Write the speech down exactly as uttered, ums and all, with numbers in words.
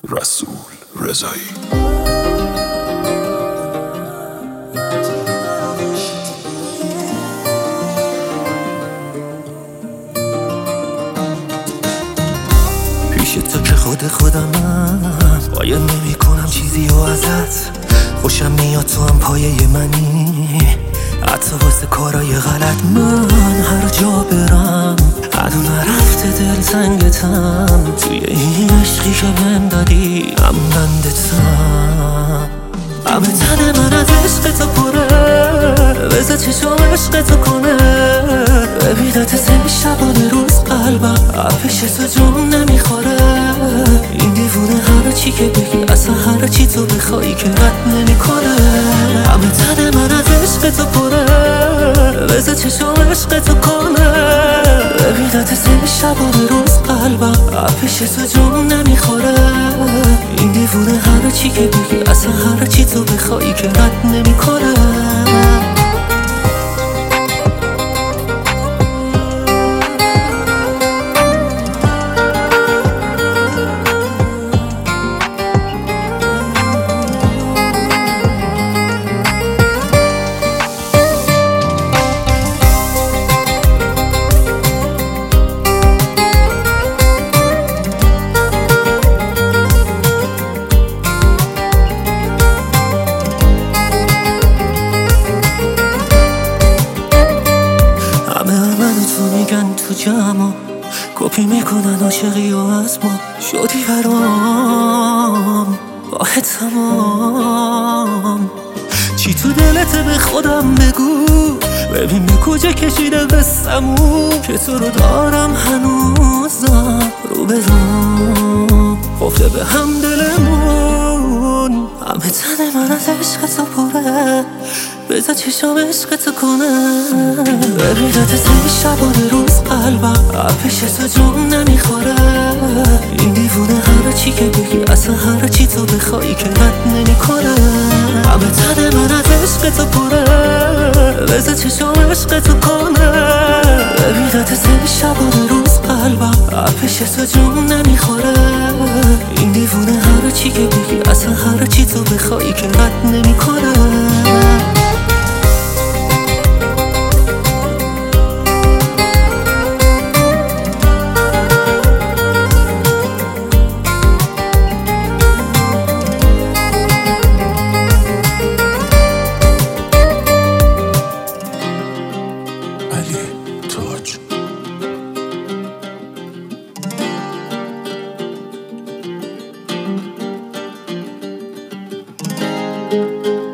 رسول رضایی. پیش تو که خود خودمم، قایم نمی کنم چیزی و ازت. خوشم میاد تو هم پایه منی، حتی واسه کارای غلط. من هر جا برم هنو نرفته دل سنگتم، توی این عشقی که بهم دادی امنندتم. همه تن من از عشق تو پره، بذار چشم عشق تو کنه. ببیدت سه شبانه روز قلبم پیش تو جون نمیخوره. این دیوونه هر چی که بگی، اصلا هر چی تو بخوایی که رد نمیکنه. همه تن من از عشق تو پره، بذار چشم عشق تو کنه. ببیدت سه شبانه روز قلبم پیش تو جون نمیخوره. این دیوونه هر چی که بگی، اصلا هر چی تو بخوایی که رد نمیکنه. میگن تو جمع کپی میکنن عاشقی و از ما شدی برام واه تمام. چی تو دلته به خودم بگو، ببین به کجا کشیده قصه‌مون، که تو رو دارم هنوزم رو به روم خفته به هم دلمون. همه تن من از عشق تو پره، بذار چشم عشق تو کنه. ببیدت سه شبانه روز قلبم پیش تو جون نمیخوره. این دیوونه هر چی که بگی، اصلا هر چی تو بخوایی که رد نمیکنه. همه تن من از عشق تو پره، بذار چشم عشق تو کنه. ببیدت سه شبانه روز قلبم پیش تو جون نمیخوره. این دیوونه هر چی که بگی، اصلا هر چی تو بخوایی که رد نمیکنه. تاج